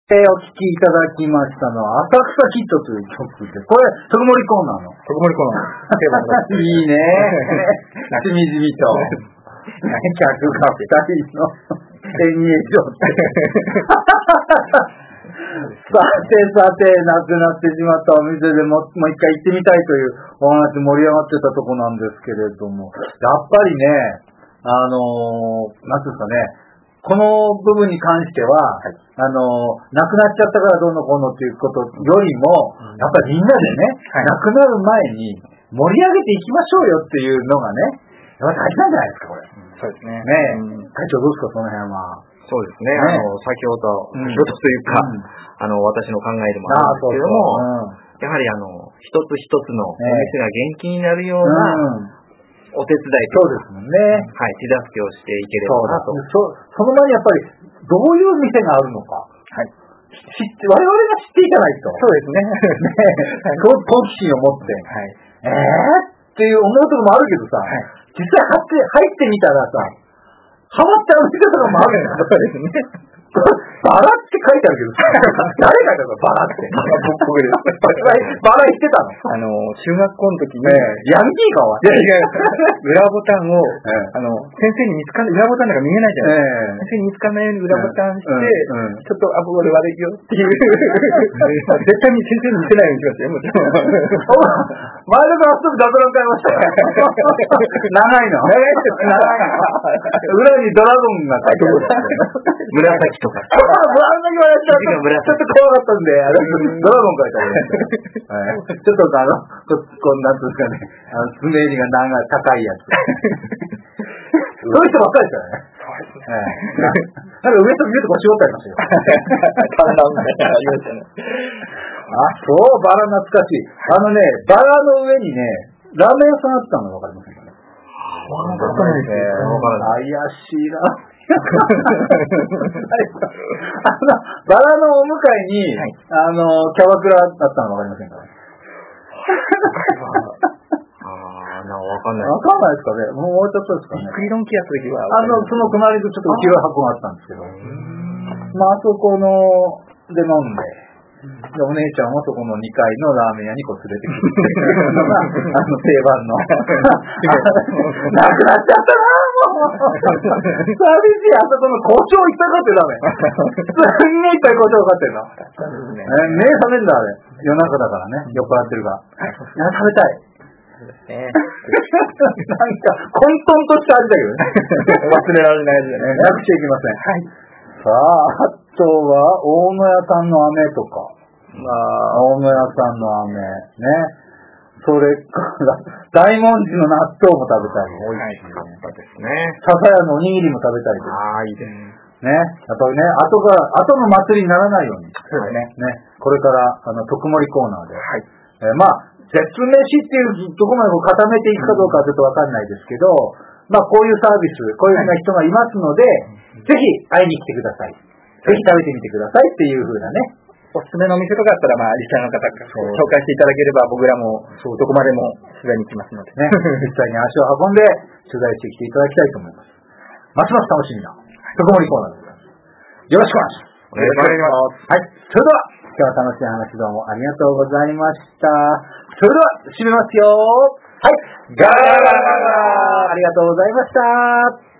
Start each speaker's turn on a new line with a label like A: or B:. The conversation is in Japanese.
A: お聴きいただきましたのは、浅草キッドという曲で、これ、特盛りコーナーの。
B: 特盛りコーナー。
A: いいね。しみじみと。客が二人の演芸場さて、なくなってしまったお店でもう一回行ってみたいというお話盛り上がってたとこなんですけれども、やっぱりね、なんていうんですかね、この部分に関しては、亡くなっちゃったからどうのこうのっていうことよりも、やっぱりみんなでね、亡くなる前に盛り上げていきましょうよっていうのがね、やっぱ大事なんじゃないですか、これ。
B: そうですね。
A: 会長どうですか、その辺は。
C: そうですね。先ほどというか、私の考えでもあるんですけども、やはり一つ一つのお店が元気になるような、お手伝い
A: そうですもんね。
C: はい、手助けをしていければなと。
A: その前にやっぱり、どういう店があるのか。はい。我々が知っていかないと。
B: そうですね。
A: 好奇心を持って。はい。っていう思うところもあるけどさ、実際入ってみたらさ、ハマっちゃう店とかもあるんだよ。そうですね。バラって書いてあるけど、誰書いたのバラって。僕です。バラ言ってたの
B: 中学校の時に、
A: ヤンキーかは。
B: いや、裏ボタンを、先生に見つかる、裏ボタンなんか見えないじゃないですか。先生に見つかんないように裏ボタンして、ちょっと、俺悪いよっていう。絶対に先生に見せないようにしましたよ、もちろん。
A: 前田さん、すぐ雑談会ましたよ。長いの。裏にドラゴンが書いてある。
C: 紫とか。
A: 紫はやっちゃちょっと怖かったんで、ドラゴン書いてある。ちょっとこんなんですかね、スメージが高いやつ。そういう人ばっかりですからね。なんか上と上とか絞ってありましたよ。
B: 観覧みたいなのありましたね。
A: そう、バラ懐かしい。バラの上にね、ラーメン屋さんあったのわかりませんかね。
B: わからないですね。
A: 怪しいな。バラのお向かいに、キャバクラだったのわかりませんかね。
C: わかんない。
A: わかんないですかね。もう終わっちゃったですかね。
B: びっくりドンキやった時は。
A: その隣でちょっと黄色い箱があったんですけど。あそこの、で飲んで。お姉ちゃんはそこの2階のラーメン屋に連れてきてくれるのが、定番の。なくなっちゃったなぁ、もう。寂しい、あそこの胡椒いっぱい買ってるラーメン。すんげえいっぱい胡椒買ってるの。目覚めんだ、あれ。夜中だからね、酔っ払ってるから。食べたい。なんか、混沌とした味だけどね。
B: 忘れられない味だね。
A: なくちゃいけません。さあ、あとは、大野屋さんの飴とか。大野屋さんの飴。ね。それから、大文字の納豆も食べたり。
C: 美味しかったですね。
A: 笹屋のおにぎりも食べたり。
C: いいです
A: ね。やっぱりね、後の祭りにならないように。そうですね。これから、特盛りコーナーで。絶飯っていうところまで固めていくかどうかはちょっとわかんないですけど、こういうサービス、こういうふうな人がいますので、ぜひ会いに来てください。ぜひ食べてみてくださいっていうふうなね。
B: おすすめのお店とかあったら、リスナーの方が紹介していただければ、僕らもどこまでも取材に行きますのでね。
A: 実際に足を運んで取材してきていただきたいと思います。ますます楽しみな特盛りコーナーでございます。よろしくお願いします。はい。それでは、今日は楽しい話どうもありがとうございました。それでは、締めますよ。はい。ガラガラガラガラありがとうございました。